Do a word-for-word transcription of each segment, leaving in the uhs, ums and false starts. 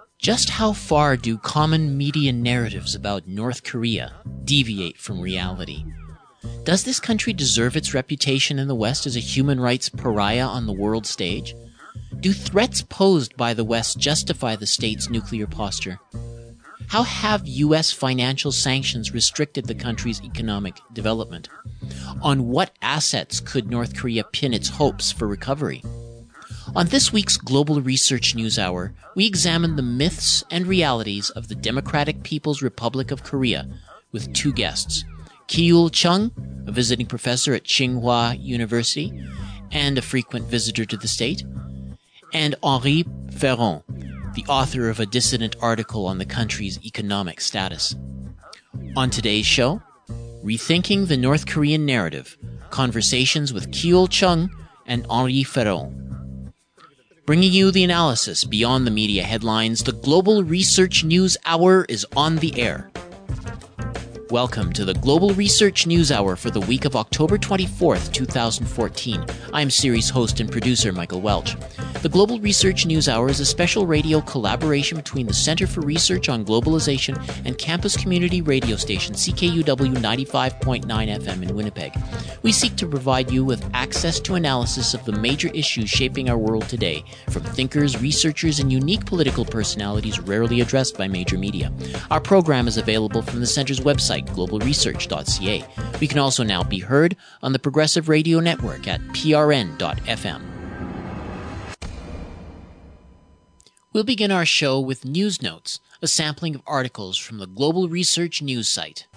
Just how far do common media narratives about North Korea deviate from reality? Does this country deserve its reputation in the West as a human rights pariah on the world stage? Do threats posed by the West justify the state's nuclear posture? How have U S financial sanctions restricted the country's economic development? On what assets could North Korea pin its hopes for recovery? On this week's Global Research News Hour, we examine the myths and realities of the Democratic People's Republic of Korea with two guests, Ki-Yul Chung, a visiting professor at Tsinghua University and a frequent visitor to the state, and Henri Ferron, the author of a dissident article on the country's economic status. On today's show, Rethinking the North Korean Narrative, conversations with Ki-Yul Chung and Henri Ferron. Bringing you the analysis beyond the media headlines, the Global Research News Hour is on the air. Welcome to the Global Research News Hour for the week of October twenty-fourth, twenty fourteen. I'm series host and producer Michael Welch. The Global Research News Hour is a special radio collaboration between the Center for Research on Globalization and campus community radio station C K U W ninety-five point nine F M in Winnipeg. We seek to provide you with access to analysis of the major issues shaping our world today, from thinkers, researchers, and unique political personalities rarely addressed by major media. Our program is available from the Center's website, global research dot c a. We can also now be heard on the Progressive Radio Network at p r n dot f m. We'll begin our show with News Notes, a sampling of articles from the Global Research News site.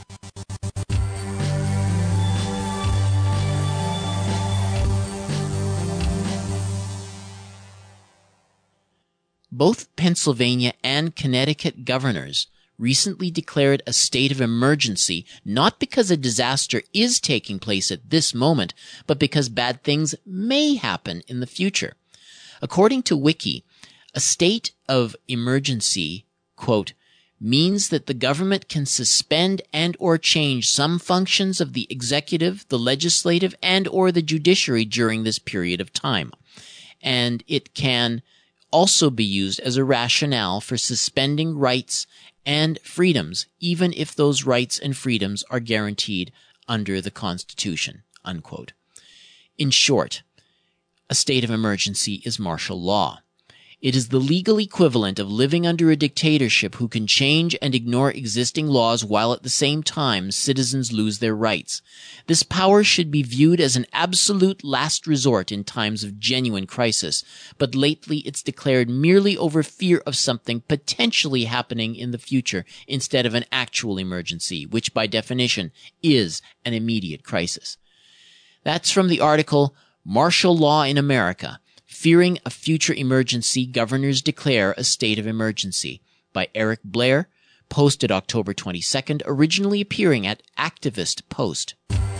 Both Pennsylvania and Connecticut governors recently declared a state of emergency, not because a disaster is taking place at this moment, but because bad things may happen in the future. According to Wiki, a state of emergency, quote, means that the government can suspend and or change some functions of the executive, the legislative, and or the judiciary during this period of time. And it can also be used as a rationale for suspending rights and freedoms, even if those rights and freedoms are guaranteed under the Constitution, unquote. In short, a state of emergency is martial law. It is the legal equivalent of living under a dictatorship who can change and ignore existing laws while at the same time citizens lose their rights. This power should be viewed as an absolute last resort in times of genuine crisis, but lately it's declared merely over fear of something potentially happening in the future instead of an actual emergency, which by definition is an immediate crisis. That's from the article Martial Law in America. Fearing a future emergency, governors declare a state of emergency, by Eric Blair, posted October twenty-second, originally appearing at Activist Post.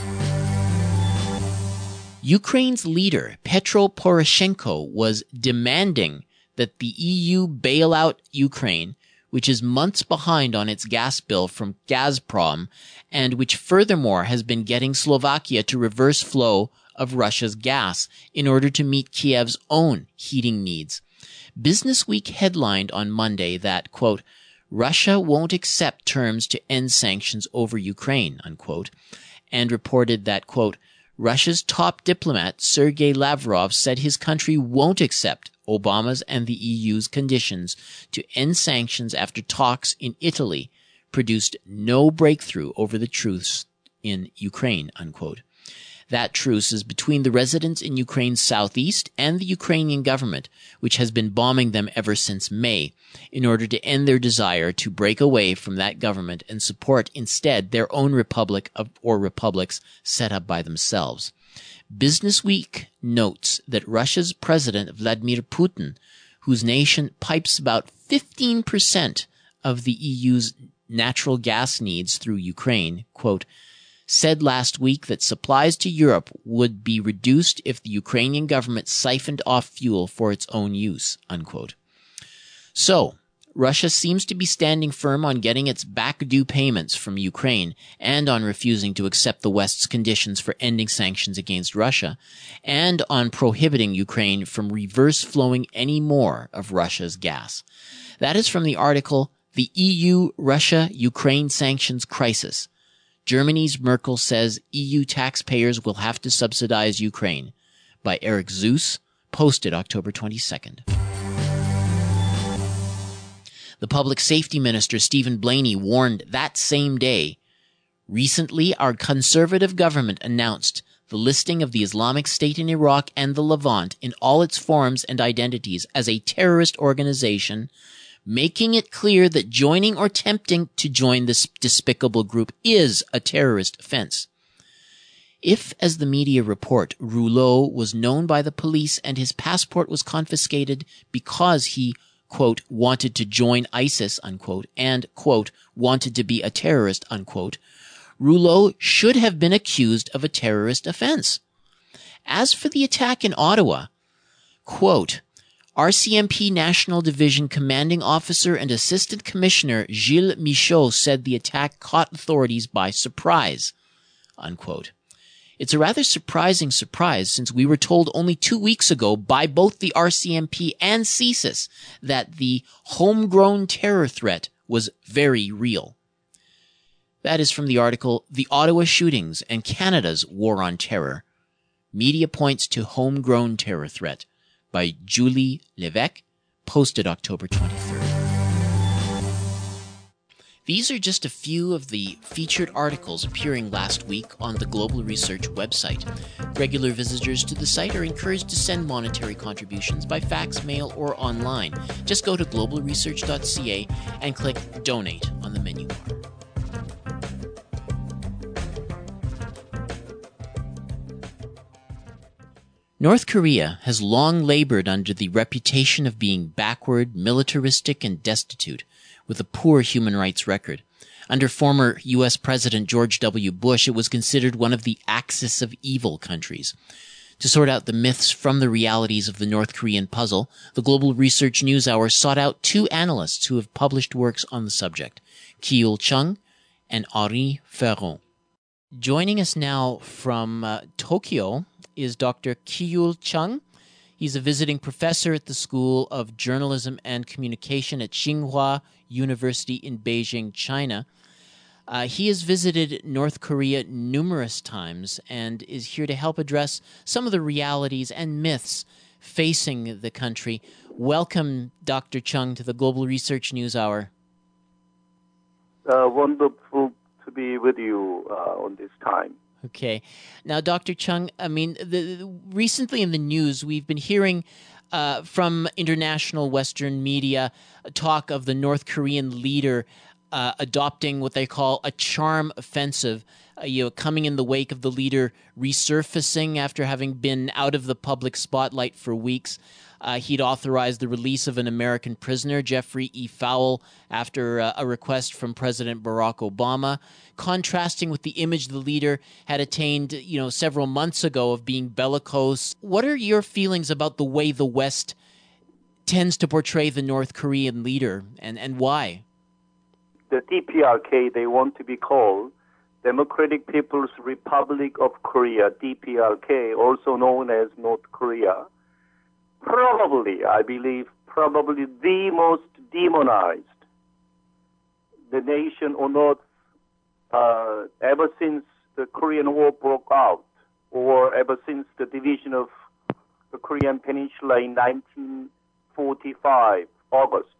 Ukraine's leader, Petro Poroshenko, was demanding that the E U bail out Ukraine, which is months behind on its gas bill from Gazprom, and which furthermore has been getting Slovakia to reverse flow of Russia's gas in order to meet Kiev's own heating needs. Business Week headlined on Monday that, quote, Russia won't accept terms to end sanctions over Ukraine, unquote, and reported that, quote, Russia's top diplomat Sergei Lavrov said his country won't accept Obama's and the E U's conditions to end sanctions after talks in Italy produced no breakthrough over the truce in Ukraine, unquote. That truce is between the residents in Ukraine's southeast and the Ukrainian government, which has been bombing them ever since May, in order to end their desire to break away from that government and support instead their own republic of, or republics set up by themselves. Business Week notes that Russia's President Vladimir Putin, whose nation pipes about fifteen percent of the E U's natural gas needs through Ukraine, quote, said last week that supplies to Europe would be reduced if the Ukrainian government siphoned off fuel for its own use, unquote. So, Russia seems to be standing firm on getting its back due payments from Ukraine and on refusing to accept the West's conditions for ending sanctions against Russia and on prohibiting Ukraine from reverse flowing any more of Russia's gas. That is from the article, The E U-Russia-Ukraine Sanctions Crisis. Germany's Merkel says E U taxpayers will have to subsidize Ukraine, by Eric Zeus, posted October twenty-second. The Public Safety Minister, Stephen Blaney, warned that same day, recently our conservative government announced the listing of the Islamic State in Iraq and the Levant in all its forms and identities as a terrorist organization, making it clear that joining or attempting to join this despicable group is a terrorist offense. If, as the media report, Rouleau was known by the police and his passport was confiscated because he, quote, wanted to join ISIS, unquote, and, quote, wanted to be a terrorist, unquote, Rouleau should have been accused of a terrorist offense. As for the attack in Ottawa, quote, R C M P National Division Commanding Officer and Assistant Commissioner Gilles Michaud said the attack caught authorities by surprise, unquote. It's a rather surprising surprise since we were told only two weeks ago by both the R C M P and C S I S that the homegrown terror threat was very real. That is from the article, The Ottawa Shootings and Canada's War on Terror. Media points to homegrown terror threat by Julie Levesque, posted October twenty-third. These are just a few of the featured articles appearing last week on the Global Research website. Regular visitors to the site are encouraged to send monetary contributions by fax, mail, or online. Just go to global research dot c a and click Donate on the menu bar. North Korea has long labored under the reputation of being backward, militaristic, and destitute, with a poor human rights record. Under former U S President George W. Bush, it was considered one of the axis of evil countries. To sort out the myths from the realities of the North Korean puzzle, the Global Research News Hour sought out two analysts who have published works on the subject, Ki-Yul Chung and Henri Ferron. Joining us now from uh, Tokyo is Doctor Ki-Yul Chung. He's a visiting professor at the School of Journalism and Communication at Tsinghua University in Beijing, China. Uh, he has visited North Korea numerous times and is here to help address some of the realities and myths facing the country. Welcome, Doctor Chung, to the Global Research News Hour. Uh, wonderful to be with you uh, on this time. Okay. Now, Doctor Chung, I mean, the, the, recently in the news, we've been hearing uh, from international Western media talk of the North Korean leader uh, adopting what they call a charm offensive, uh, you know, coming in the wake of the leader resurfacing after having been out of the public spotlight for weeks. Uh, he'd authorized the release of an American prisoner, Jeffrey E. Fowle, after uh, a request from President Barack Obama, contrasting with the image the leader had attained, you know, several months ago of being bellicose. What are your feelings about the way the West tends to portray the North Korean leader, and, and why? The D P R K, they want to be called Democratic People's Republic of Korea, D P R K, also known as North Korea. Probably, I believe, probably the most demonized the nation on earth uh, ever since the Korean War broke out, or ever since the division of the Korean Peninsula in nineteen forty-five, August.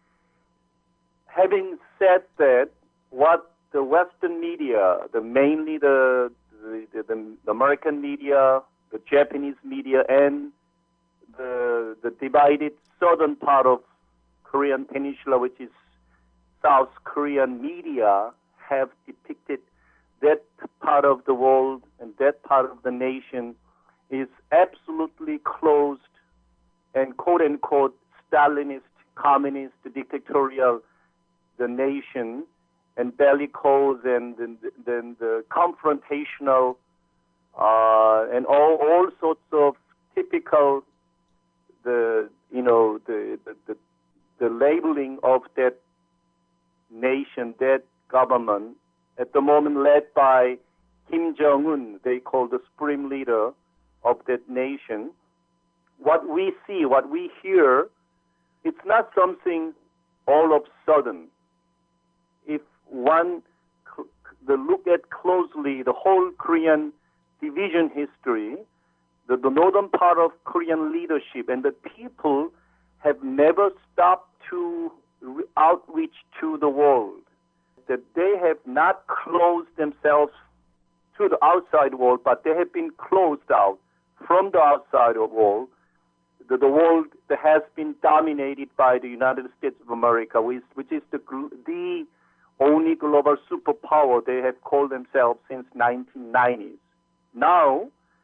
Having said that, what the Western media, the mainly the the, the the American media, the Japanese media, and the the divided southern part of Korean Peninsula, which is South Korean media, have depicted that part of the world and that part of the nation is absolutely closed and quote-unquote Stalinist, communist, dictatorial, the nation, and bellicose and then the, the, the confrontational uh, and all, all sorts of typical the you know the the, the the labeling of that nation, that government, at the moment led by Kim Jong-un, they call the supreme leader of that nation. What we see, what we hear, it's not something all of a sudden. If one the look at closely the whole Korean division history, the, the northern part of Korean leadership and the people have never stopped to re- outreach to the world. That they have not closed themselves to the outside world, but they have been closed out from the outside of the world. The, the world that has been dominated by the United States of America, which, which is the, the only global superpower they have called themselves since nineteen nineties. Now,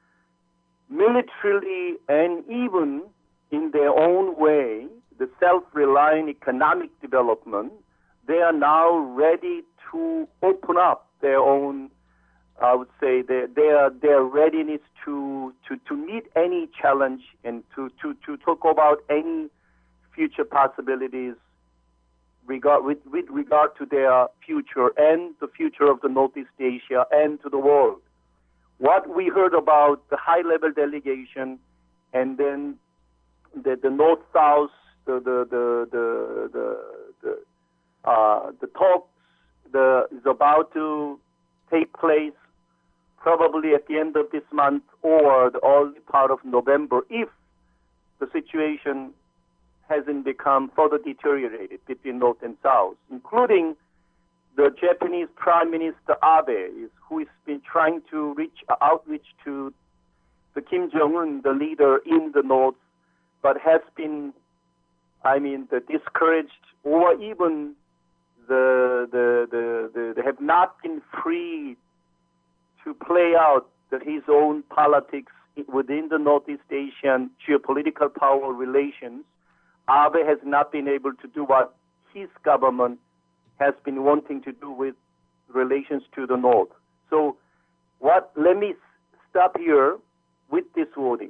militarily and even in their own way, the self-reliant economic development, they are now ready to open up their own, I would say, their their, their readiness to, to, to meet any challenge and to, to, to talk about any future possibilities regard, with, with regard to their future and the future of the Northeast Asia and to the world. What we heard about the high-level delegation and then the, the North-South, the, the, the, the, the, the Uh, the talks the, is about to take place probably at the end of this month or the early part of November if the situation hasn't become further deteriorated between North and South, including the Japanese Prime Minister Abe, is, who has been trying to reach outreach to the Kim Jong-un, the leader in the North, but has been, I mean, the discouraged or even The, the, the, the, they have not been free to play out the, his own politics within the Northeast Asian geopolitical power relations. Abe has not been able to do what his government has been wanting to do with relations to the North. So what? Let me stop here with this wording.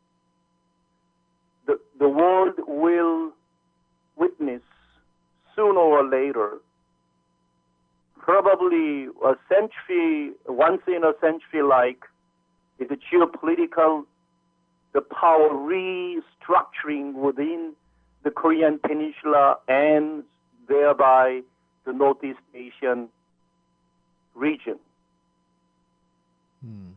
The, the world will witness sooner or later, probably a century, once in a century, like the geopolitical, the power restructuring within the Korean Peninsula and thereby the Northeast Asian region. Hmm.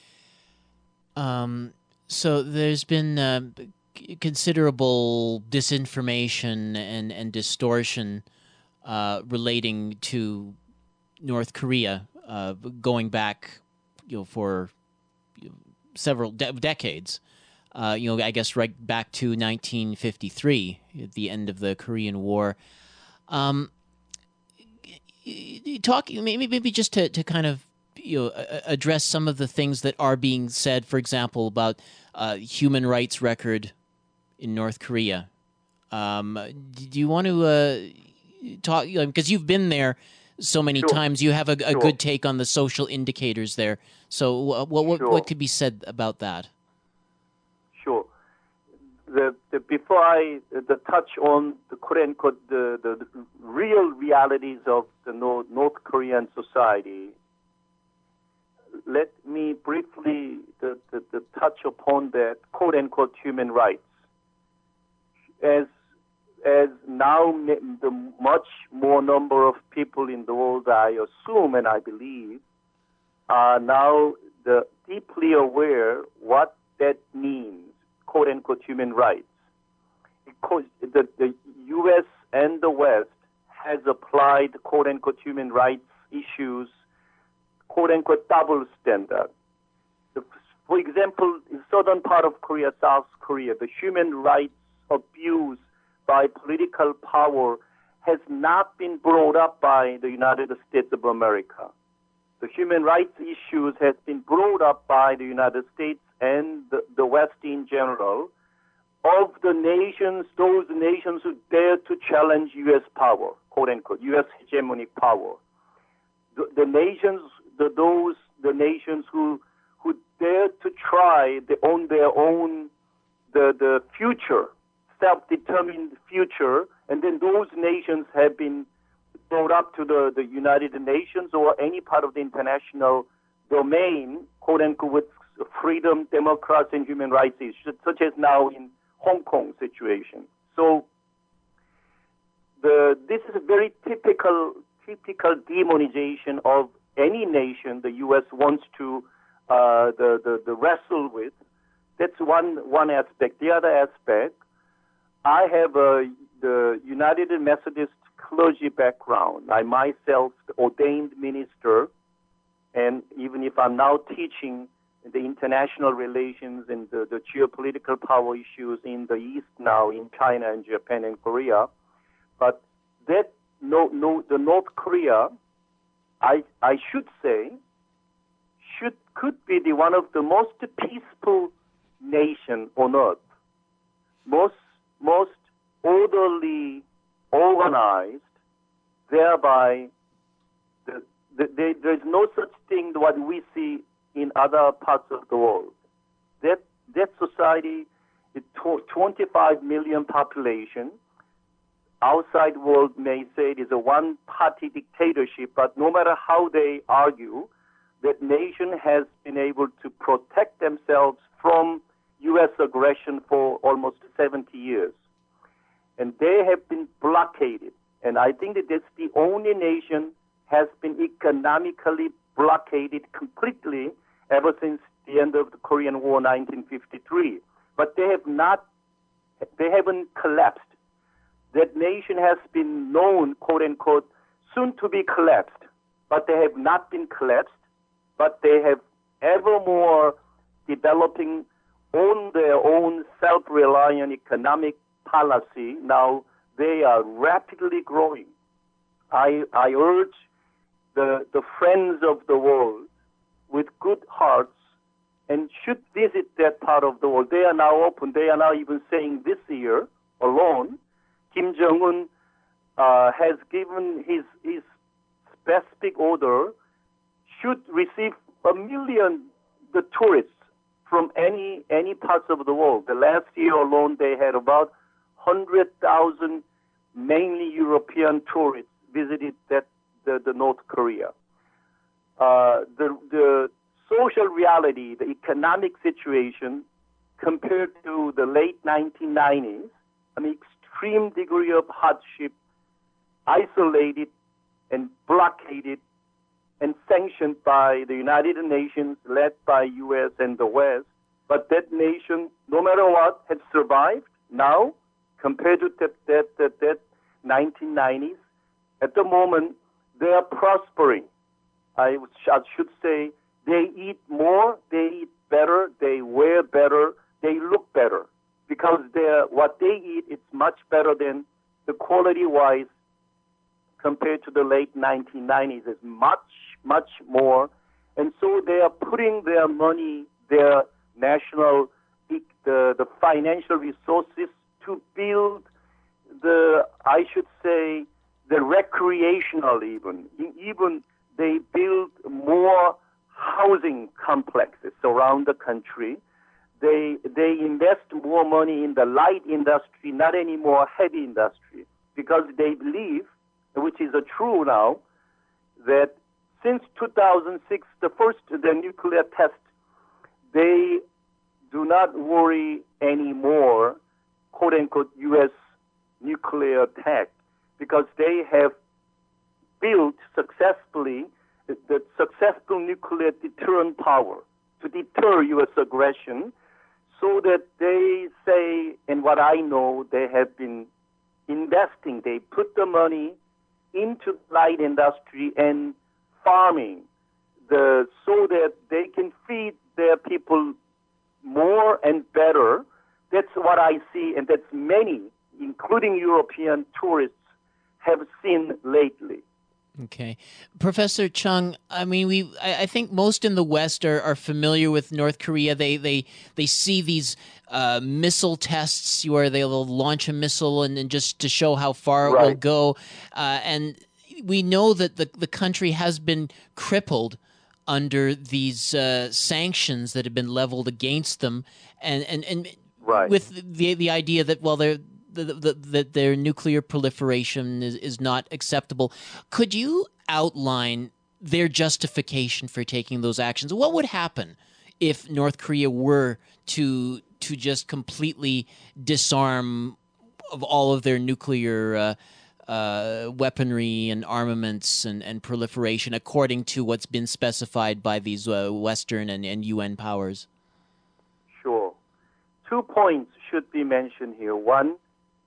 Um, so there's been uh, considerable disinformation and, and distortion uh, relating to North Korea uh, going back, you know, for you know, several de- decades. Uh, you know, I guess right back to nineteen fifty-three, at the end of the Korean War. Um, talk maybe maybe just to, to kind of you know address some of the things that are being said, for example, about uh, human rights record in North Korea. Um, do you want to uh, talk, because you've been there so many Sure. times, you have a, a Sure. good take on the social indicators there. So what what, Sure. what could be said about that? Sure. The, the, before I the touch on the Korean, the, the, the real realities of the North, North Korean society, let me briefly the, the, the touch upon that quote-unquote human rights. As as now the much more number of people in the world, I assume and I believe, are now the deeply aware what that means, quote-unquote human rights. Because the, the U S and the West has applied quote-unquote human rights issues, quote-unquote double standard. The, for example, in southern part of Korea, South Korea, the human rights abuse by political power has not been brought up by the United States of America. The human rights issues has been brought up by the United States and the, the West in general, of the nations, those nations who dare to challenge U S power, quote unquote, U S hegemonic power. The, the nations, the, those, the nations who who dare to try the, on their own the, the future, self-determined future And then those nations have been brought up to the, the United Nations or any part of the international domain, quote unquote, with freedom, democracy, and human rights issues, such as now in Hong Kong situation. So the this is a very typical typical demonization of any nation the U S wants to uh, the, the the wrestle with. That's one one aspect. The other aspect, I have a the United Methodist clergy background. I myself ordained minister, and even if I'm now teaching the international relations and the, the geopolitical power issues in the East now, in China and Japan and Korea, but that no no the North Korea, I I should say, should could be the one of the most peaceful nation on earth, most most orderly, organized, thereby the, the, the, there is no such thing what we see in other parts of the world. That that society is twenty-five million population. Outside world may say it is a one-party dictatorship, but no matter how they argue, that nation has been able to protect themselves from U S aggression for almost seventy years. And they have been blockaded. And I think that that's the only nation has been economically blockaded completely ever since the end of the Korean War, nineteen fifty-three. But they have not, they haven't collapsed. That nation has been known, quote unquote, soon to be collapsed. But they have not been collapsed, but they have ever more developing on their own self-reliant economic policy. Now they are rapidly growing. I, I urge the, the friends of the world with good hearts and should visit that part of the world. They are now open. They are now even saying this year alone, Kim Jong-un uh, has given his, his specific order should receive a million the tourists from any any parts of the world. The last year alone, they had about one hundred thousand mainly European tourists visited that the, the North Korea. Uh, the the social reality, the economic situation, compared to the late nineteen nineties, I mean, extreme degree of hardship, isolated and blockaded and sanctioned by the United Nations, led by U S and the West. But that nation, no matter what, has survived now compared to that, that, that, that nineteen nineties. At the moment, they are prospering. I, I should say they eat more, they eat better, they wear better, they look better. Because what they eat is much better than the quality-wise compared to the late nineteen nineties. Is much, much more. And so they are putting their money, their national, the, the financial resources to build the, I should say, the recreational even. Even they build more housing complexes around the country. They they invest more money in the light industry, not anymore heavy industry, because they believe, which is a true now, that since two thousand six, the first the nuclear test, they do not worry anymore, quote unquote, U S nuclear attack, because they have built successfully the, the successful nuclear deterrent power to deter U S aggression, so that they say, and what I know, they have been investing, they put the money into light industry and farming, the so that they can feed their people more and better. That's what I see, and that's many, including European tourists, have seen lately. Okay. Professor Chung, I mean, we I, I think most in the West are, are familiar with North Korea. They they, they see these uh, missile tests where they'll launch a missile and, and just to show how far Right. it will go. Uh, and we know that the, the country has been crippled under these uh, sanctions that have been leveled against them. And, and, and Right. with the the idea that, well, they're that the, the, their nuclear proliferation is, is not acceptable. Could you outline their justification for taking those actions? What would happen if North Korea were to to just completely disarm of all of their nuclear uh, uh, weaponry and armaments and, and proliferation according to what's been specified by these uh, Western and, and U N powers? Sure. Two points should be mentioned here. One,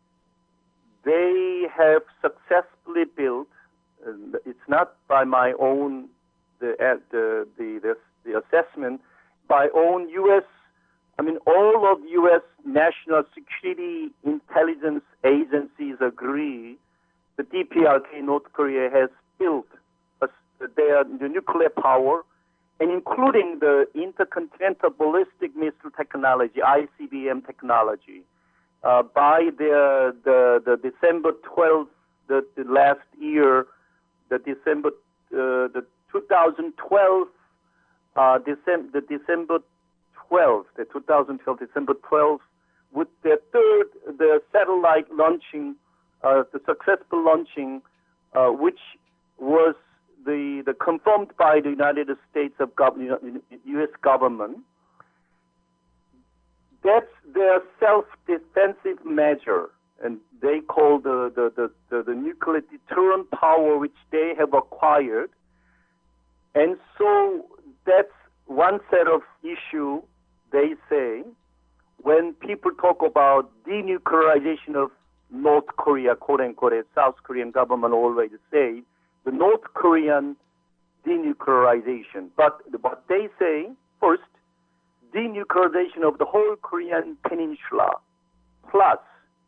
they have successfully built, uh, it's not by my own, the, uh, the, the, the, the assessment, by own U S, I mean, all of U S national security intelligence agencies agree the D P R K, North Korea, has built a, their the nuclear power, and including the intercontinental ballistic missile technology, I C B M technology, uh, by the, the the December twelfth, the, the last year, the December uh, the twenty twelve, uh, December the December twelfth, the twenty twelve December twelfth, with the third the satellite launching, uh, the successful launching, uh, which was the, the confirmed by the United States of government, U S government. That's their self-defensive measure, and they call the, the, the, the, the nuclear deterrent power which they have acquired. And so that's one set of issue, they say, when people talk about denuclearization of North Korea, quote-unquote, as South Korean government always say, the North Korean denuclearization. But what they say, first, denuclearization of the whole Korean peninsula, plus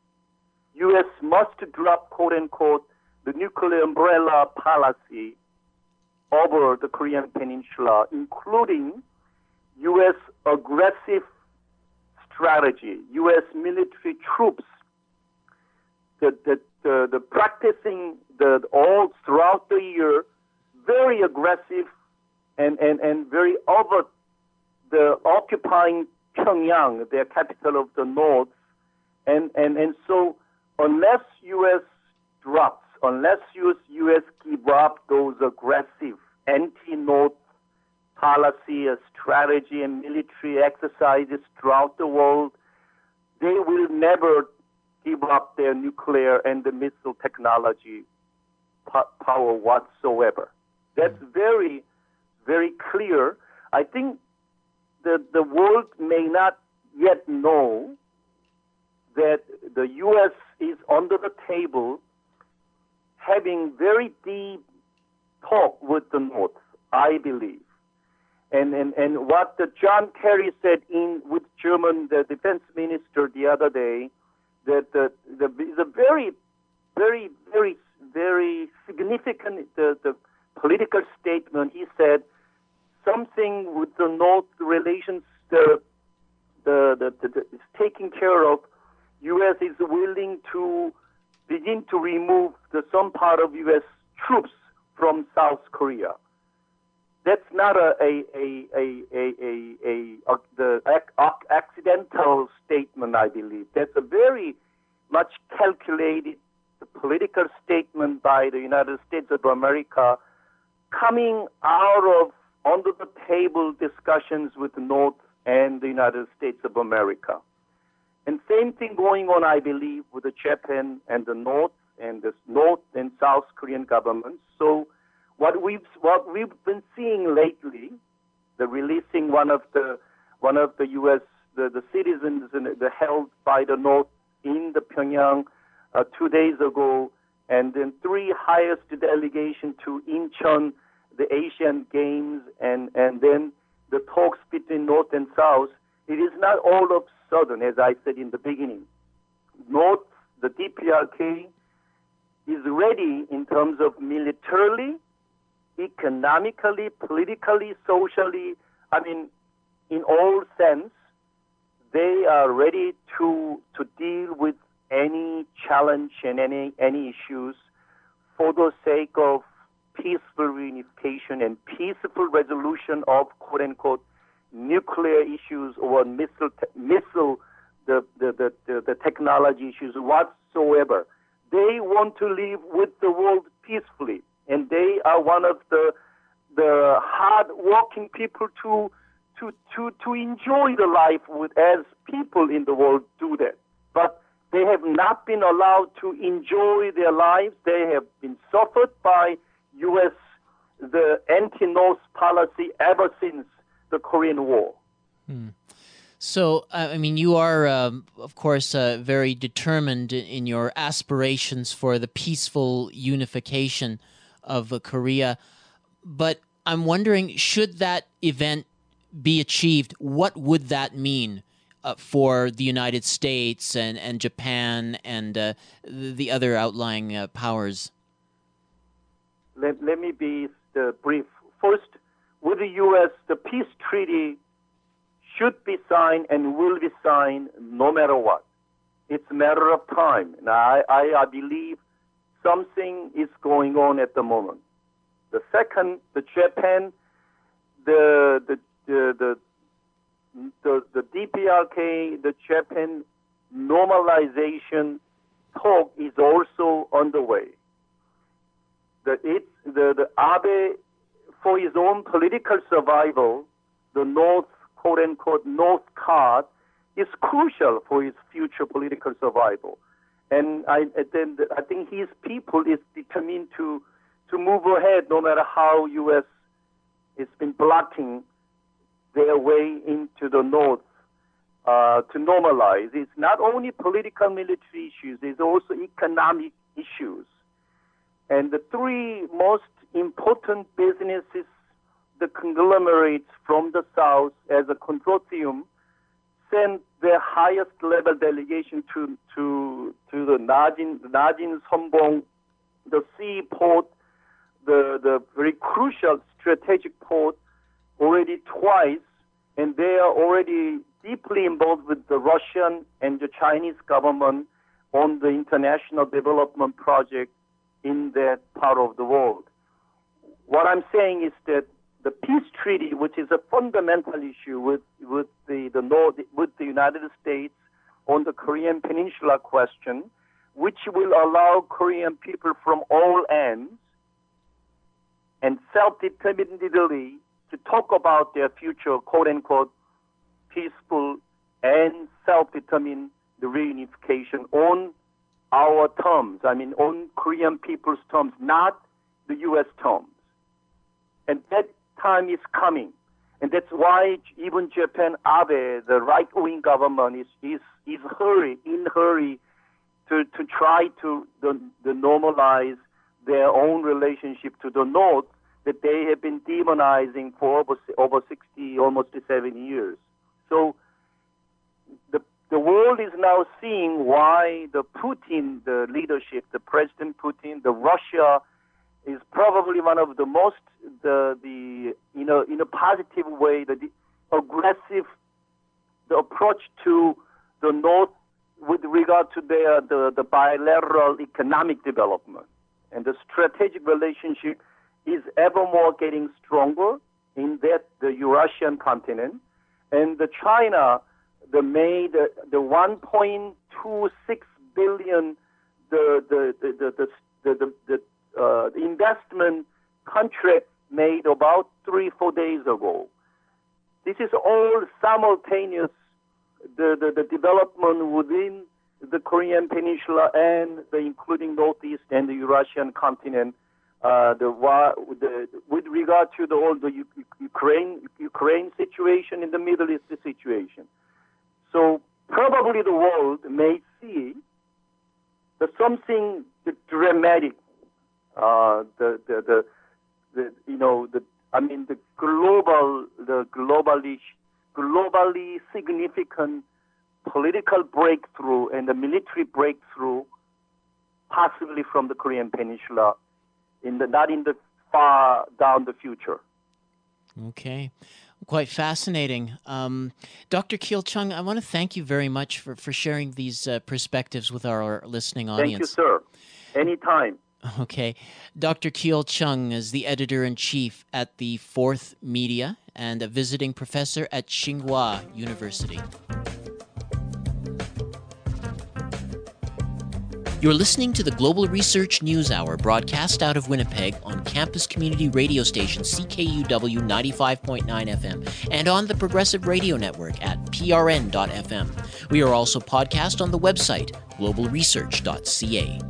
U S must drop, quote-unquote, the nuclear umbrella policy over the Korean peninsula, including U S aggressive strategy, U S military troops, the, the, the, the practicing the all throughout the year, very aggressive and, and, and very over the occupying Pyongyang, their capital of the north. And, and, and so unless U S drops, unless U S, U S give up those aggressive anti-North policy, a strategy, and military exercises throughout the world, they will never give up their nuclear and the missile technology po- power whatsoever. That's very, very clear. I think the, the world may not yet know that the U S is under the table having very deep talk with the North, I believe. And, and, and what the John Kerry said in with German, the defense minister the other day, that the, the is a very, very, very, very significant the, the political statement. He said something with the North relations the the, the, the, the is taken care of. U S is willing to begin to remove the some part of U S troops from South Korea. That's not a a a a a, a, a, a the ac- accidental statement, I believe. That's a very much calculated political statement by the United States of America, coming out of under the table discussions with the North and the United States of America. And same thing going on, I believe, with the Japan and the North and the North and South Korean governments. So what we've what we've been seeing lately, the releasing one of the one of the U S the, the citizens in the held by the North in the Pyongyang uh, two days ago, and then three highest delegation to Incheon, the Asian Games, and and then the talks between North and South. It is not all of sudden, as I said in the beginning. North, the D P R K, is ready in terms of militarily, economically, politically, socially, I mean, in all sense, they are ready to to deal with any challenge and any any issues for the sake of peaceful reunification and peaceful resolution of quote unquote nuclear issues or missile missile the, the, the, the, the technology issues whatsoever. They want to live with the world peacefully, and they are one of the the hard-working people to to to to enjoy the life with as people in the world do that. But they have not been allowed to enjoy their lives. They have been suffered by U S the anti-North policy ever since the Korean War. Hmm. So, I mean, you are, um, of course, uh, very determined in your aspirations for the peaceful unification of uh, Korea. But I'm wondering, should that event be achieved, what would that mean uh, for the United States and, and Japan and uh, the other outlying uh, powers? Let, let me be uh, brief. First, with the U S, the peace treaty should be signed and will be signed no matter what. It's a matter of time. And I, I, I believe something is going on at the moment. The second, the Japan, the the the the the, the D P R K, the Japan normalization talk is also underway. The it the the Abe, for his own political survival, the North, quote unquote, North card is crucial for his future political survival. And I then I think his people is determined to to move ahead no matter how U S has been blocking their way into the North uh, to normalize. It's not only political military issues, there's also economic issues. And the three most important businesses, the conglomerates from the South as a consortium, sent their highest level delegation to to to the Najin, Najin Songbong, the seaport, the the very crucial strategic port, already twice, and they are already deeply involved with the Russian and the Chinese government on the international development project in that part of the world. What I'm saying is that the peace treaty, which is a fundamental issue with with the, the North, with the United States on the Korean Peninsula question, which will allow Korean people from all ends and self-determinedly to talk about their future, quote unquote, peaceful and self-determined the reunification on our terms. I mean, on Korean people's terms, not the U S terms. And that time is coming. And that's why even Japan, Abe, the right-wing government, is is is hurry, in hurry to, to try to the, the normalize their own relationship to the North that they have been demonizing for over, over sixty, almost seventy years. So the the world is now seeing why the Putin, the leadership, the President Putin, the Russia, is probably one of the most the the you know in a positive way the, the aggressive the approach to the North with regard to their the, the bilateral economic development, and the strategic relationship is ever more getting stronger in that the Eurasian continent, and the China the made the, the one point two six billion the the the the the, the, the, the Uh, the investment contract made about three, four days ago. This is all simultaneous, the, the, the development within the Korean Peninsula and the, including Northeast and the Eurasian continent. Uh, the, the with regard to the all the Ukraine Ukraine situation in the Middle East situation. So probably the world may see that something dramatic. Uh, the, the, the, the, you know, the, I mean, the global, the globally, globally significant political breakthrough and the military breakthrough, possibly from the Korean Peninsula, in the not in the far down the future. Okay. Quite fascinating. Um, Doctor Keel Chung, I want to thank you very much for, for sharing these uh, perspectives with our listening audience. Thank you, sir. Anytime. Okay. Doctor Keel Chung is the editor-in-chief at the Fourth Media and a visiting professor at Tsinghua University. You're listening to the Global Research News Hour, broadcast out of Winnipeg on campus community radio station C K U W ninety-five point nine F M and on the Progressive Radio Network at P R N dot F M. We are also podcast on the website global research dot c a.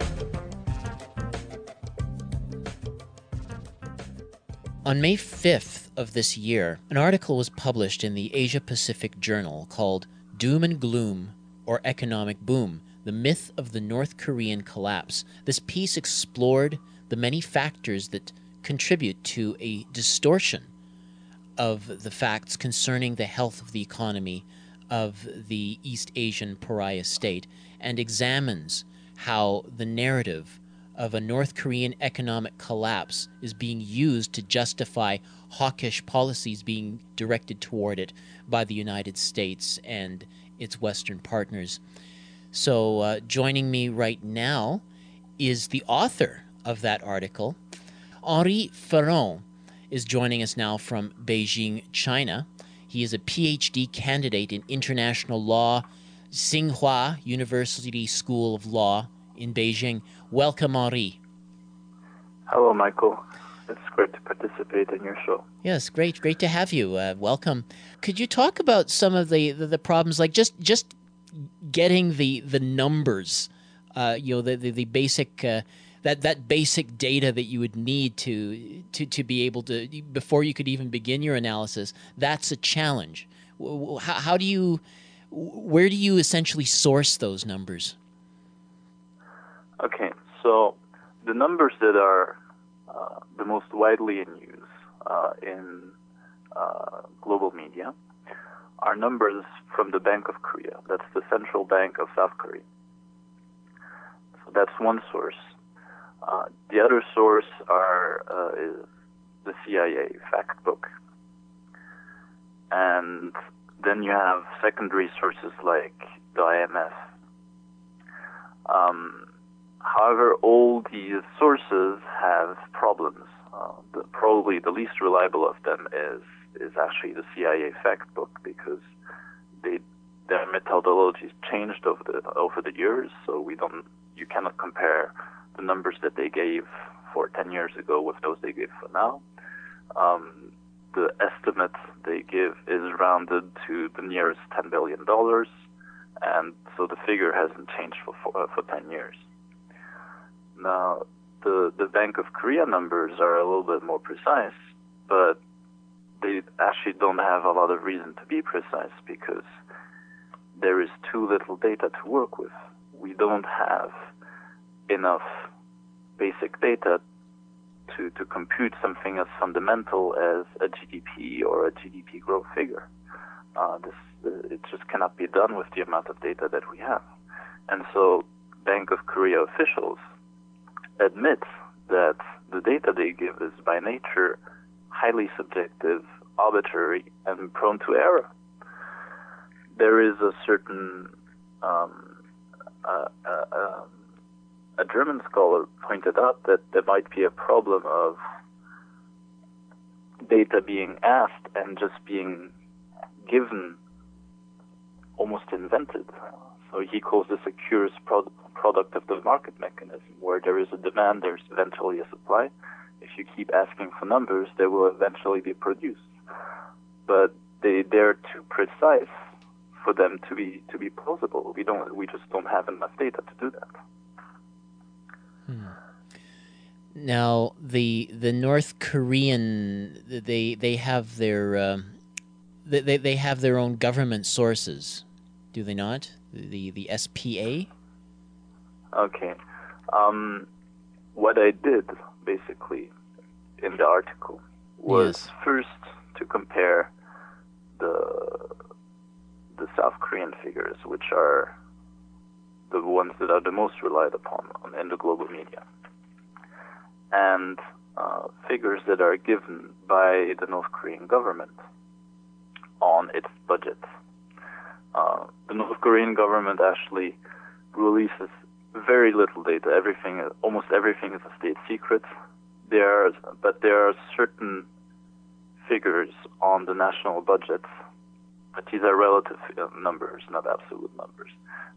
On May fifth of this year, an article was published in the Asia Pacific Journal called Doom and Gloom, or Economic Boom, the Myth of the North Korean Collapse. This piece explored the many factors that contribute to a distortion of the facts concerning the health of the economy of the East Asian pariah state and examines how the narrative of a North Korean economic collapse is being used to justify hawkish policies being directed toward it by the United States and its Western partners. So uh, joining me right now is the author of that article. Henri Ferron is joining us now from Beijing, China. He is a P H D candidate in international law, Tsinghua University School of Law in Beijing. Welcome, Henri. Hello, Michael. It's great to participate in your show. Yes, great. Great to have you. Uh, welcome. Could you talk about some of the, the, the problems, like just just getting the the numbers, uh, you know, the the, the basic uh, that that basic data that you would need to to to be able to, before you could even begin your analysis? That's a challenge. How, how do you, where do you essentially source those numbers? Okay, so the numbers that are uh, the most widely in use uh, in uh, global media are numbers from the Bank of Korea. That's the central bank of South Korea. So that's one source. Uh, the other source are uh, is the C I A fact book. And then you have secondary sources like the I M F. Um, However, all these sources have problems. Uh, the, probably the least reliable of them is is actually the C I A fact book, because they their methodologies changed over the over the years. So we don't you cannot compare the numbers that they gave for ten years ago with those they give for now. Um, the estimate they give is rounded to the nearest ten billion dollars, and so the figure hasn't changed for for, for ten years. Now, the, the Bank of Korea numbers are a little bit more precise, but they actually don't have a lot of reason to be precise because there is too little data to work with. We don't have enough basic data to, to compute something as fundamental as a G D P or a G D P growth figure. Uh, this, uh, it just cannot be done with the amount of data that we have. And so Bank of Korea officials admit that the data they give is by nature highly subjective, arbitrary, and prone to error. There is a certain, um, uh, uh, uh, a German scholar pointed out that there might be a problem of data being asked and just being given, almost invented. So he calls this a curious product. product of the market mechanism, where there is a demand, there's eventually a supply. If you keep asking for numbers, they will eventually be produced. But they they're too precise for them to be to be plausible. We don't we just don't have enough data to do that. Hmm. Now the the North Korean they they have their uh, they they have their own government sources, do they not? The the S P A. Okay. Um, what I did, basically, in the article was yes. first to compare the the South Korean figures, which are the ones that are the most relied upon in the global media, and uh, figures that are given by the North Korean government on its budget. Uh, the North Korean government actually releases very little data. Everything, almost everything, is a state secret. There, but there are certain figures on the national budget, but these are relative numbers, not absolute numbers.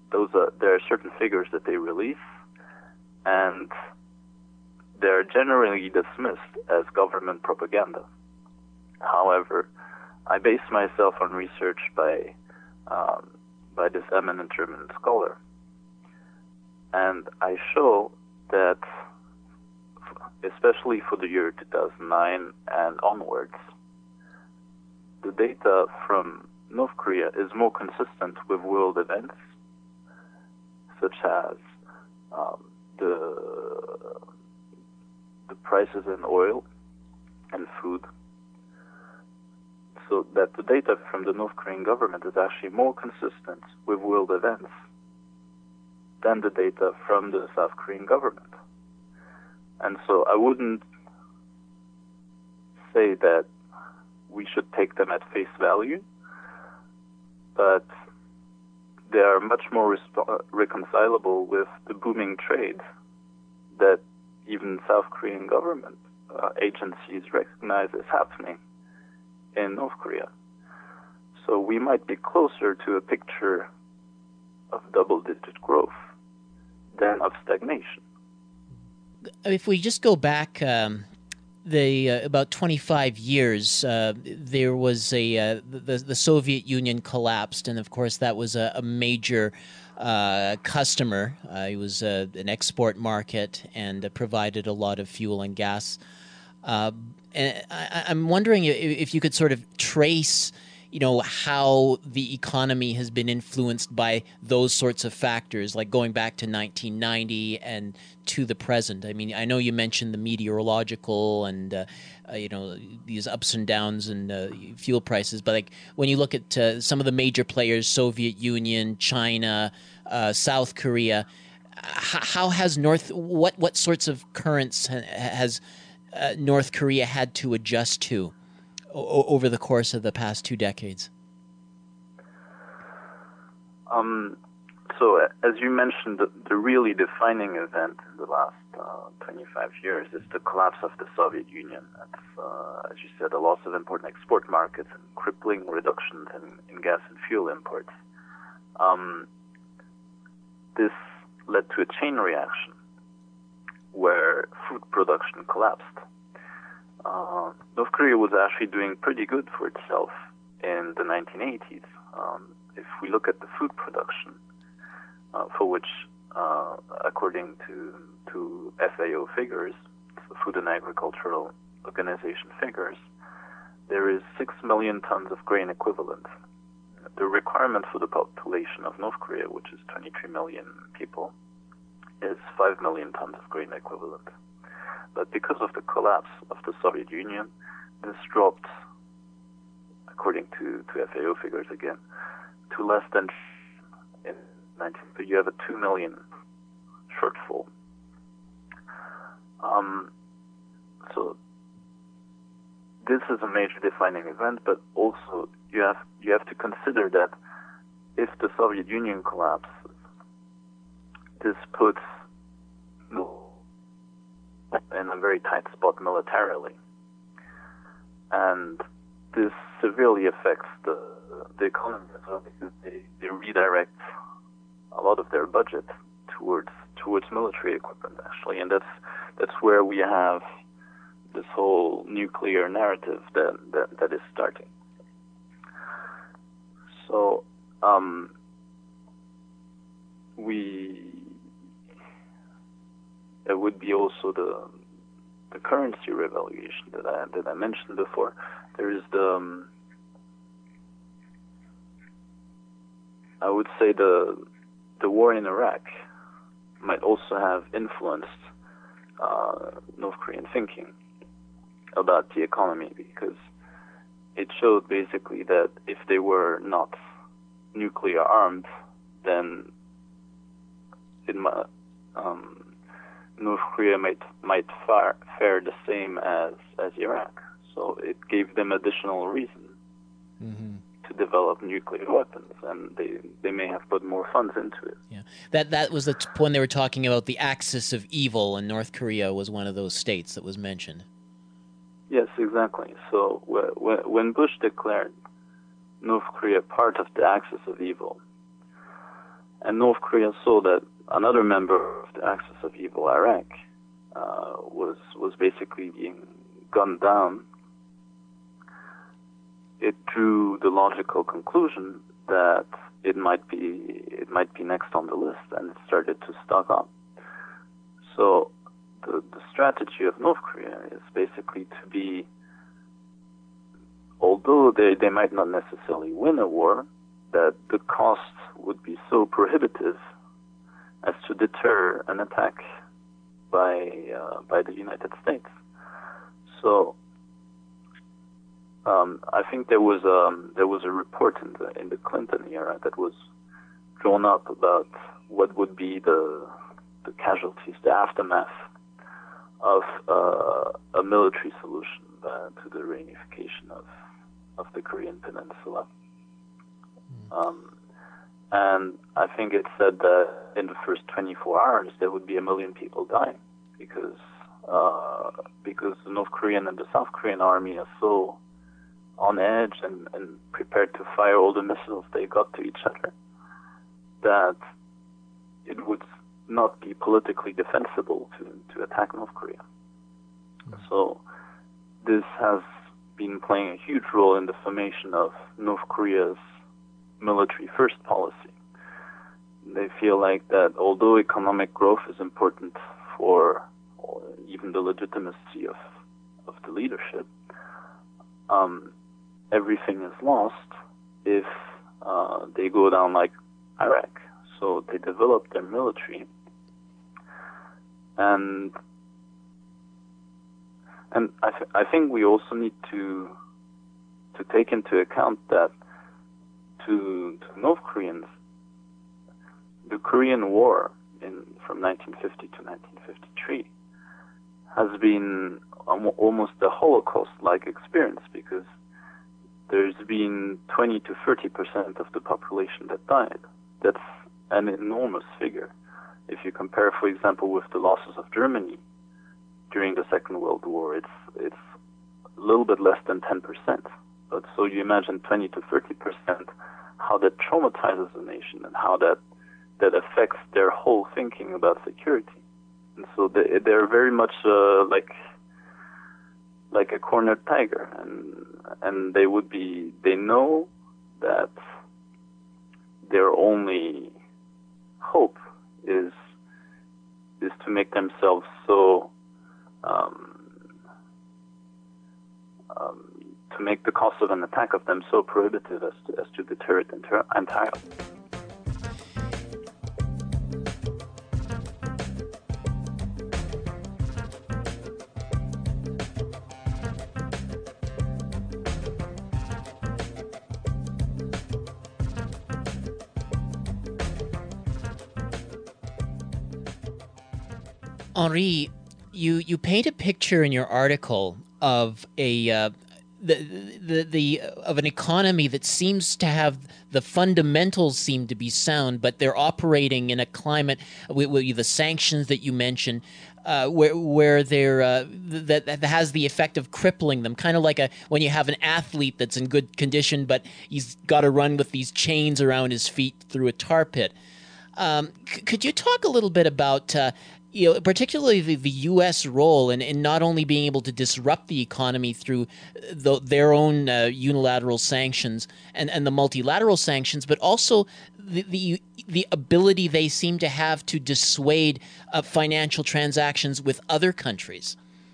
those are there are certain figures that they release, and they're generally dismissed as government propaganda. However, I base myself on research by um, by this eminent German scholar, and I show that, especially for the year two thousand nine and onwards, the data from North Korea is more consistent with world events, such as um, the the prices in oil and food, so that the data from the North Korean government is actually more consistent with world events than the data from the South Korean government. And so I wouldn't say that we should take them at face value, but they are much more resp- reconcilable with the booming trade that even South Korean government uh, agencies recognize is happening in North Korea. So we might be closer to a picture of double-digit growth than of stagnation. If we just go back um, the uh, about twenty-five years, uh, there was a uh, the the Soviet Union collapsed, and of course that was a, a major uh, customer. Uh, it was uh, an export market and uh, provided a lot of fuel and gas. Uh, and I, I'm wondering if, if you could sort of trace, you know, how the economy has been influenced by those sorts of factors, like going back to nineteen ninety and to the present. I mean, I know you mentioned the meteorological and, uh, uh, you know, these ups and downs in uh, fuel prices, but like when you look at uh, some of the major players, Soviet Union, China, uh, South Korea, h- how has North, what, what sorts of currents ha- has uh, North Korea had to adjust to over the course of the past two decades? Um, so, as you mentioned, the, the really defining event in the last uh, twenty-five years is the collapse of the Soviet Union. That's, uh, as you said, a loss of important export markets and crippling reductions in, in gas and fuel imports. Um, this led to a chain reaction where food production collapsed. Uh, North Korea was actually doing pretty good for itself in the nineteen eighties. Um, if we look at the food production, uh, for which, uh, according to to F A O figures, the Food and Agricultural Organization figures, there is six million tons of grain equivalent. The requirement for the population of North Korea, which is twenty-three million people, is five million tons of grain equivalent. But because of the collapse of the Soviet Union, this dropped, according to, to F A O figures again, to less than in nineteen. So you have a two million shortfall. Um, so this is a major defining event, but also you have you have to consider that if the Soviet Union collapses, this puts in a very tight spot militarily, and this severely affects the the economy as well, because they, they redirect a lot of their budget towards towards military equipment actually, and that's that's where we have this whole nuclear narrative that that, that is starting. So um, we. There would be also the the currency revaluation that I that I mentioned before. There is the um, I would say the the war in Iraq might also have influenced uh, North Korean thinking about the economy, because it showed basically that if they were not nuclear armed, then it might. Um, North Korea might might fare, fare the same as, as Iraq. So it gave them additional reason mm-hmm. to develop nuclear weapons, and they, they may have put more funds into it. Yeah, that that was the t- when they were talking about the axis of evil, and North Korea was one of those states that was mentioned. Yes, exactly. So when, when Bush declared North Korea part of the axis of evil, And North Korea saw that another member of the Axis of Evil, Iraq, uh, was was basically being gunned down. It drew the logical conclusion that it might be it might be next on the list, and it started to stock up. So the, the strategy of North Korea is basically to be, although they, they might not necessarily win a war, that the cost would be so prohibitive as to deter an attack by uh, by the United States. So um, I think there was um, there was a report in the in the Clinton era that was drawn up about what would be the the casualties, the aftermath of uh, a military solution uh, to the reunification of of the Korean Peninsula. Um, and I think it said that in the first twenty-four hours there would be a million people dying because uh, because the North Korean and the South Korean army are so on edge and, and prepared to fire all the missiles they got to each other that it would not be politically defensible to, to attack North Korea. So this has been playing a huge role in the formation of North Korea's military first policy. They feel like that although economic growth is important for even the legitimacy of, of the leadership, um, everything is lost if uh, they go down like Iraq. So they develop their military, and and I, th- I think we also need to to take into account that to, to North Koreans, the Korean War in from nineteen fifty to nineteen fifty-three has been al- almost a Holocaust-like experience, because there's been twenty to thirty percent of the population that died. That's an enormous figure. If you compare, for example, with the losses of Germany during the Second World War, it's it's a little bit less than ten percent. But so you imagine twenty to thirty percent, how that traumatizes a nation and how that that affects their whole thinking about security. And so they, they're very much uh, like like a cornered tiger, and and they would be they know that their only hope is is to make themselves so um, um, to make the cost of an attack of them so prohibitive as to, as to deter it enter- entirely. Henri, you, you paint a picture in your article of a uh, the, the the of an economy that seems to have the fundamentals seem to be sound, but they're operating in a climate with, with the sanctions that you mentioned, uh, where where they're uh, that, that has the effect of crippling them, kind of like a when you have an athlete that's in good condition, but he's got to run with these chains around his feet through a tar pit. Um, c- could you talk a little bit about, uh, you know, particularly the, the U S role in, in not only being able to disrupt the economy through the, their own uh, unilateral sanctions and, and the multilateral sanctions, but also the, the the ability they seem to have to dissuade uh, financial transactions with other countries?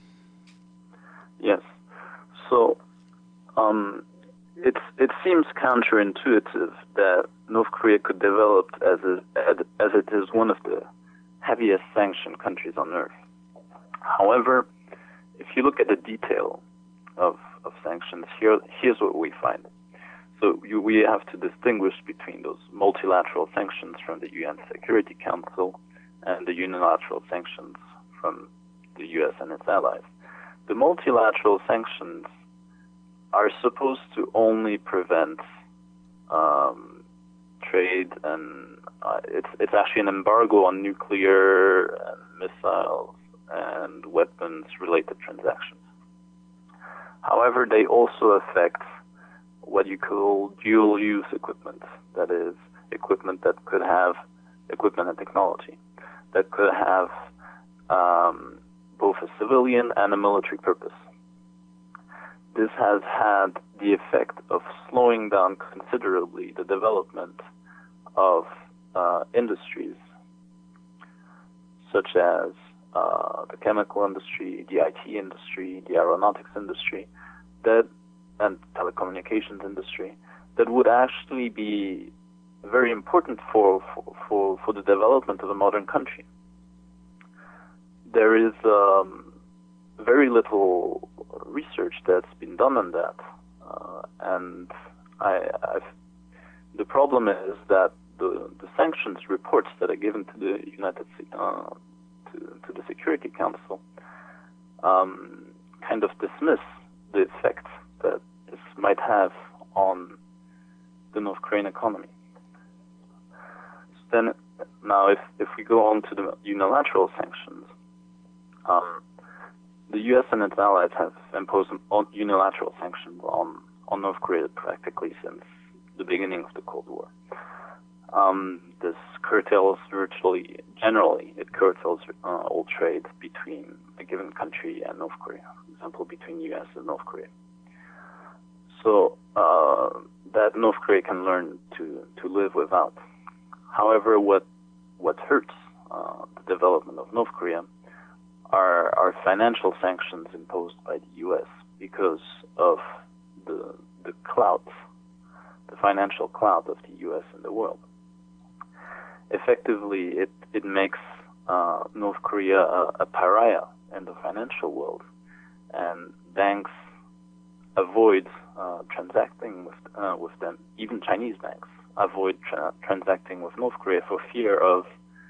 Yes. So um, it's it seems counterintuitive that North Korea could develop as a, as it is one of the heaviest sanctioned countries on earth. However, if you look at the detail of, of sanctions, here here's what we find. So you, we have to distinguish between those multilateral sanctions from the U N Security Council and the unilateral sanctions from the U S and its allies. The multilateral sanctions are supposed to only prevent um, trade, and uh, it's it's actually an embargo on nuclear and missiles and weapons-related transactions. However, they also affect what you call dual-use equipment, that is, equipment that could have equipment and technology that could have um, both a civilian and a military purpose. This has had the effect of slowing down considerably the development of uh, industries such as uh, the chemical industry, the I T industry, the aeronautics industry, that and telecommunications industry, that would actually be very important for, for, for the development of a modern country. There is um, very little research that's been done on that, uh, and I, I've, the problem is that the, the sanctions reports that are given to the United uh, to, to the Security Council um, kind of dismiss the effect that this might have on the North Korean economy. So then, now, if, if we go on to the unilateral sanctions, um, the U S and its allies have imposed unilateral sanctions on, on North Korea practically since the beginning of the Cold War. Um, this curtails virtually, generally, it curtails uh, all trade between a given country and North Korea, for example, between U S and North Korea. So uh, that North Korea can learn to, to live without. However, what what hurts uh, the development of North Korea are, are financial sanctions imposed by the U S because of the the clout, the financial clout of the U S in the world. Effectively, it, it makes uh, North Korea a, a pariah in the financial world, and banks avoid uh, transacting with uh, with them. Even Chinese banks avoid tra- transacting with North Korea for fear of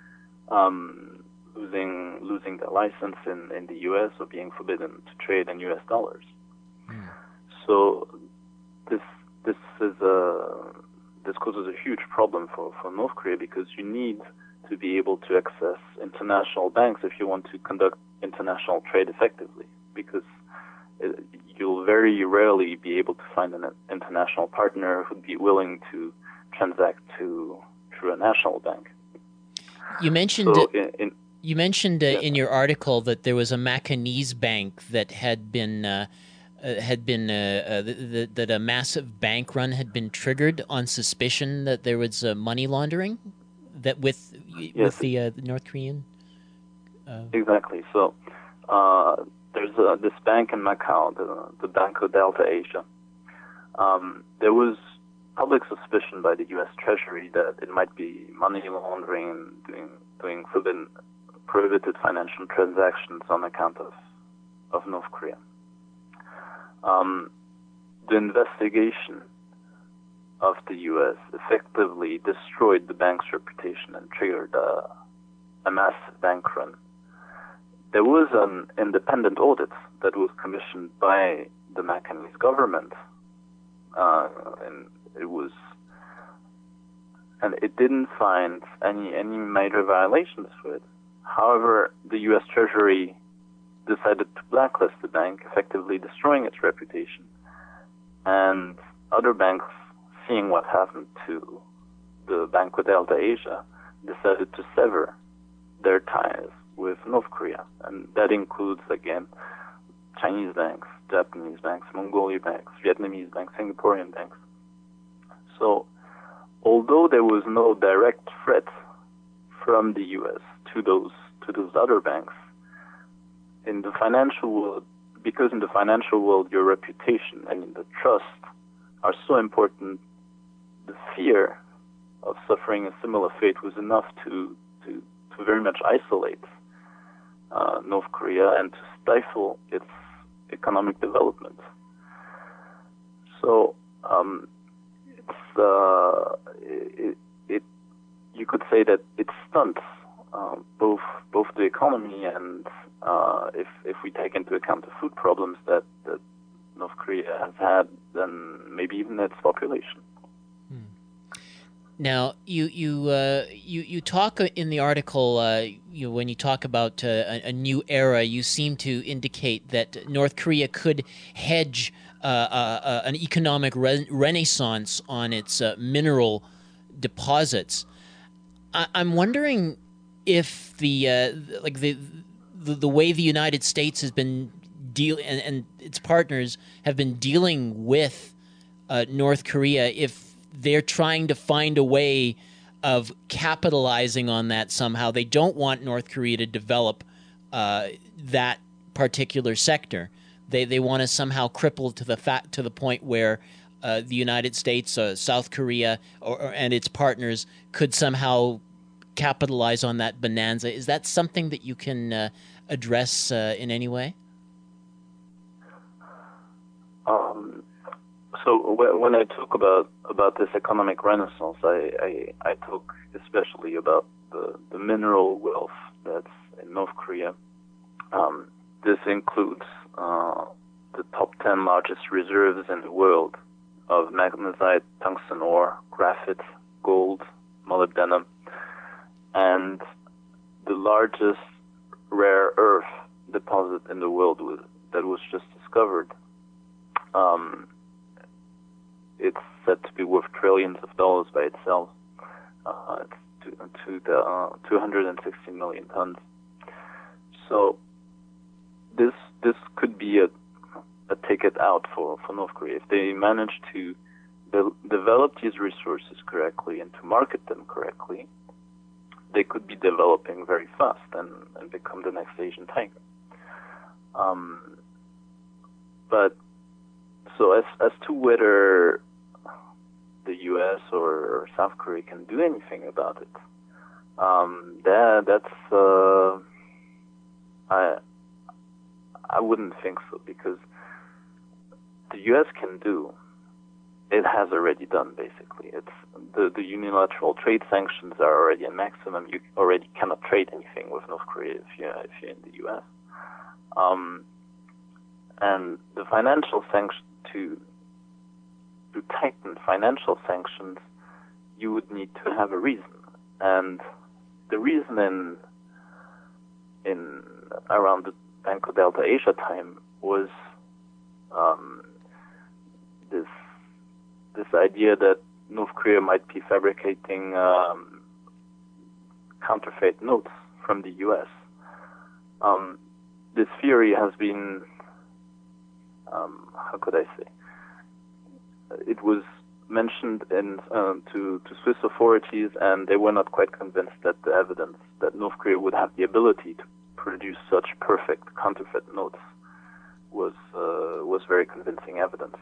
um, losing losing their license in, in the U S or being forbidden to trade in U S dollars. Mm. So this this is a this causes a huge problem for, for North Korea, because you need to be able to access international banks if you want to conduct international trade effectively, because it, you'll very rarely be able to find an international partner who'd be willing to transact to through a national bank. You mentioned so in, in, you mentioned uh, yeah. in your article that there was a Macanese bank that had been uh, uh, had been uh, uh, th- th- that a massive bank run had been triggered on suspicion that there was uh, money laundering that with yes. with the, uh, the North Korean. Uh... Exactly. So uh, there's uh, this bank in Macau, the, the Banco Delta Asia. Um, there was public suspicion by the U S Treasury that it might be money laundering and doing, doing forbidden, prohibited financial transactions on account of, of North Korea. Um, the investigation of the U S effectively destroyed the bank's reputation and triggered a, a massive bank run. There was an independent audit that was commissioned by the Macanese government, uh, and it was, and it didn't find any any major violations for it. However, the U S Treasury decided to blacklist the bank, effectively destroying its reputation. And other banks, seeing what happened to the Banco Delta Asia, decided to sever their ties with North Korea. And that includes, again, Chinese banks, Japanese banks, Mongolian banks, Vietnamese banks, Singaporean banks. So, although there was no direct threat from the U S to those to those other banks, in the financial world, because in the financial world your reputation and the trust are so important, the fear of suffering a similar fate was enough to to, to very much isolate uh, North Korea and to stifle its economic development. So um, it's uh, it, it you could say that it stunts uh, both both the economy and uh, if if we take into account the food problems that, that North Korea has had, then maybe even its population. Hmm. Now, you you uh, you you talk in the article. Uh, you when you talk about uh, a, a new era, you seem to indicate that North Korea could hedge uh, uh, uh, an economic re- renaissance on its uh, mineral deposits. I, I'm wondering if the uh, like the, the the way the United States has been deal and, and its partners have been dealing with uh, North Korea, if they're trying to find a way of capitalizing on that somehow. They don't want North Korea to develop uh, that particular sector. They they want to somehow cripple to the fact to the point where uh, the United States, uh, South Korea, or, or and its partners could somehow capitalize on that bonanza. Is that something that you can uh, address uh, in any way? Um, so when I talk about, about this economic renaissance, I, I, I talk especially about the, the mineral wealth that's in North Korea. Um, this includes uh, the top ten largest reserves in the world of magnetite, tungsten ore, graphite, gold, molybdenum, and the largest rare earth deposit in the world was, that was just discovered. Um, it's said to be worth trillions of dollars by itself. Uh, it's to, to the uh, two hundred sixty million tons. So this this could be a a ticket out for, for North Korea if they manage to de- develop these resources correctly and to market them correctly. They could be developing very fast and, and become the next Asian tiger. Um, but So as as to whether the U S or South Korea can do anything about it, um, that that's uh, I I wouldn't think so, because the U S can do, it has already done basically. It's the the unilateral trade sanctions are already a maximum. You already cannot trade anything with North Korea if you if you're in the U S. Um, and the financial sanctions. To, to tighten financial sanctions, you would need to have a reason, and the reason in in around the Banco Delta Asia time was um, this this idea that North Korea might be fabricating um, counterfeit notes from the U S. Um, this theory has been Um, how could I say? It was mentioned in, um, to, to Swiss authorities, and they were not quite convinced that the evidence that North Korea would have the ability to produce such perfect counterfeit notes was uh, was very convincing evidence.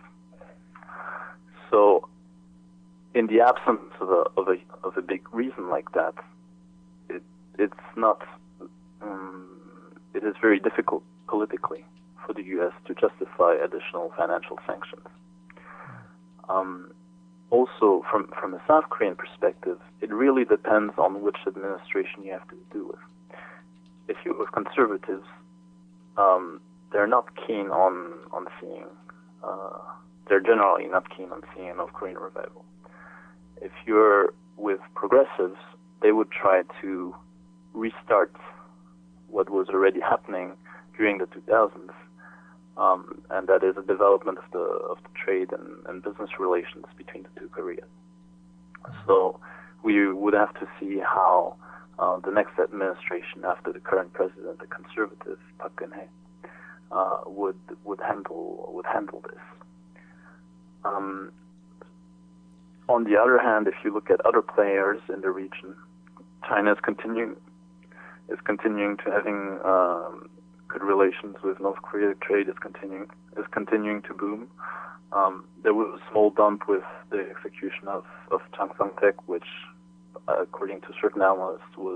So, in the absence of a of a of a big reason like that, it it's not. Um, it is very difficult politically for the U S to justify additional financial sanctions. Um, also, from, from a South Korean perspective, it really depends on which administration you have to do with. If you're with conservatives, um, they're not keen on, on seeing, uh, they're generally not keen on seeing a North Korean revival. If you're with progressives, they would try to restart what was already happening during the two thousands. Um, and that is a development of the of the trade and, and business relations between the two Koreas. So we would have to see how uh, the next administration after the current president, the conservative Park Geun-hye, uh, would would handle would handle this. Um, on the other hand, if you look at other players in the region, China is continuing is continuing to having um, good relations with North Korea. Trade is continuing is continuing to boom. Um, there was a small bump with the execution of, of Chang Sang-taek, which, uh, according to certain analysts, was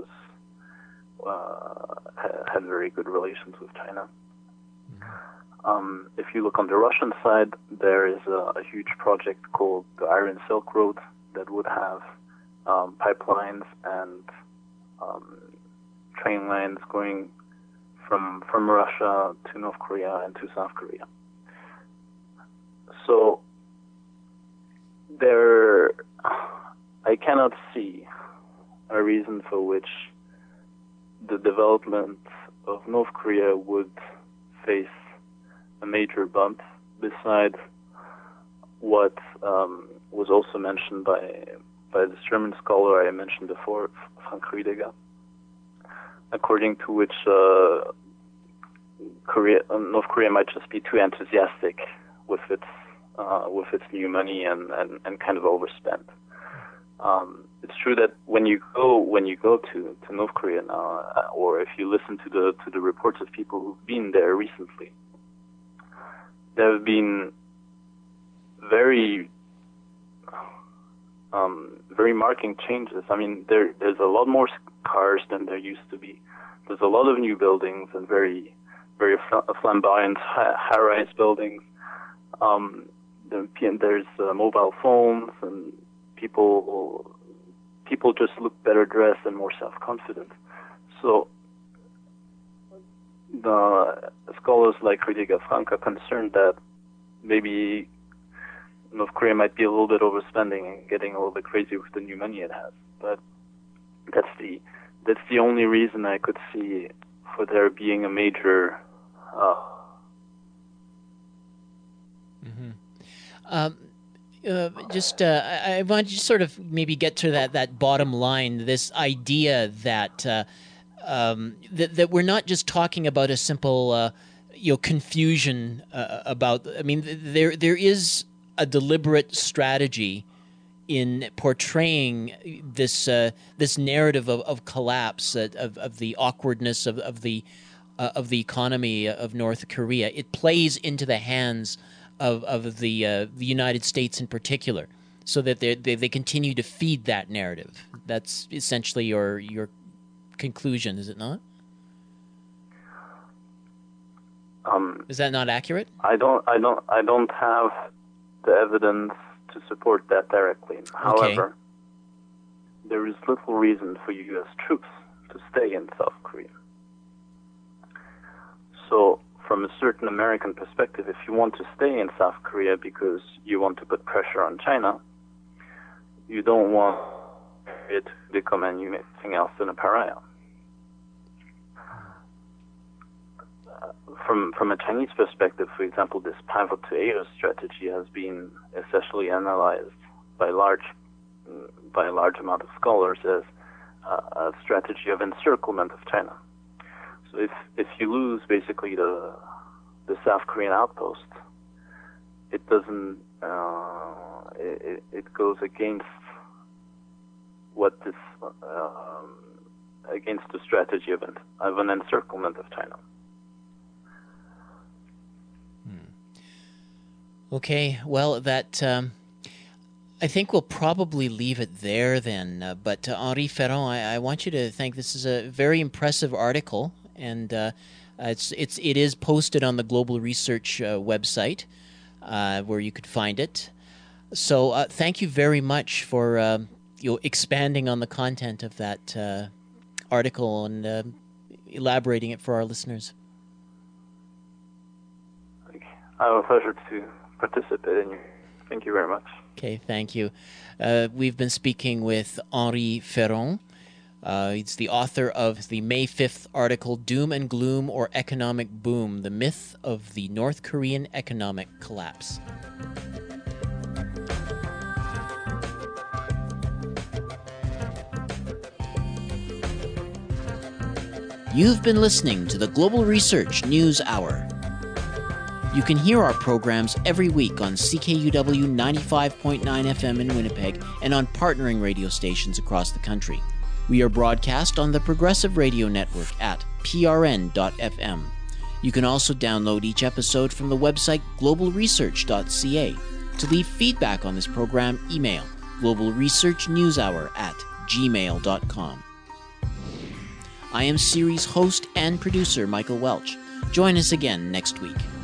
uh, had very good relations with China. Mm-hmm. Um, if you look on the Russian side, there is a, a huge project called the Iron Silk Road that would have um, pipelines and um, train lines going from from Russia to North Korea and to South Korea. So there, I cannot see a reason for which the development of North Korea would face a major bump, besides what um, was also mentioned by by this German scholar I mentioned before, Frank Rüdiger, according to which uh, Korea, North Korea might just be too enthusiastic with its uh, with its new money and, and, and kind of overspend. Um, it's true that when you go when you go to, to North Korea now, uh, or if you listen to the to the reports of people who've been there recently, there have been very um, very marking changes. I mean, there there's a lot more cars than there used to be. There's a lot of new buildings and very very flamboyant high-rise buildings. Um, there's uh, mobile phones, and people people just look better dressed and more self-confident. So the scholars like Rüdiger Frank are concerned that maybe North Korea might be a little bit overspending and getting a little bit crazy with the new money it has. But that's the that's the only reason I could see for there being a major. Uh, mm-hmm. um, uh, just, uh, I, I want you to sort of maybe get to that, that bottom line, this idea that, uh, um, that that we're not just talking about a simple, uh, you know, confusion uh, about. I mean, there there is a deliberate strategy in portraying this uh, this narrative of, of collapse, uh, of of the awkwardness of of the uh, of the economy of North Korea. It plays into the hands of of the uh, the United States in particular, so that they they they continue to feed that narrative. That's essentially your your conclusion, is it not? Um, is that not accurate? I don't I don't I don't have the evidence to support that directly. However, okay. there is little reason for U S troops to stay in South Korea. So, from a certain American perspective, if you want to stay in South Korea because you want to put pressure on China, you don't want it to become anything else than a pariah. From from a Chinese perspective, for example, this pivot to Asia strategy has been essentially analyzed by large by a large amount of scholars as uh, a strategy of encirclement of China. So if if you lose basically the the South Korean outpost, it doesn't uh, it, it goes against what this um, against the strategy of an of an encirclement of China. Okay, well, that um, I think we'll probably leave it there then. Uh, but uh, Henri Ferron, I, I want you to think this is a very impressive article, and uh, it's it's it is posted on the Global Research uh, website, uh, where you could find it. So, uh, thank you very much for uh, you know, expanding on the content of that uh, article and uh, elaborating it for our listeners. I have a pleasure to participate in you. Thank you very much. Okay, thank you. Uh, we've been speaking with Henri Ferron. Uh, he's the author of the May fifth article, Doom and Gloom or Economic Boom, the Myth of the North Korean Economic Collapse. You've been listening to the Global Research News Hour. You can hear our programs every week on C K U W ninety-five point nine F M in Winnipeg and on partnering radio stations across the country. We are broadcast on the Progressive Radio Network at P R N dot F M. You can also download each episode from the website global research dot c a. To leave feedback on this program, email global research news hour at gmail dot com. I am series host and producer Michael Welch. Join us again next week.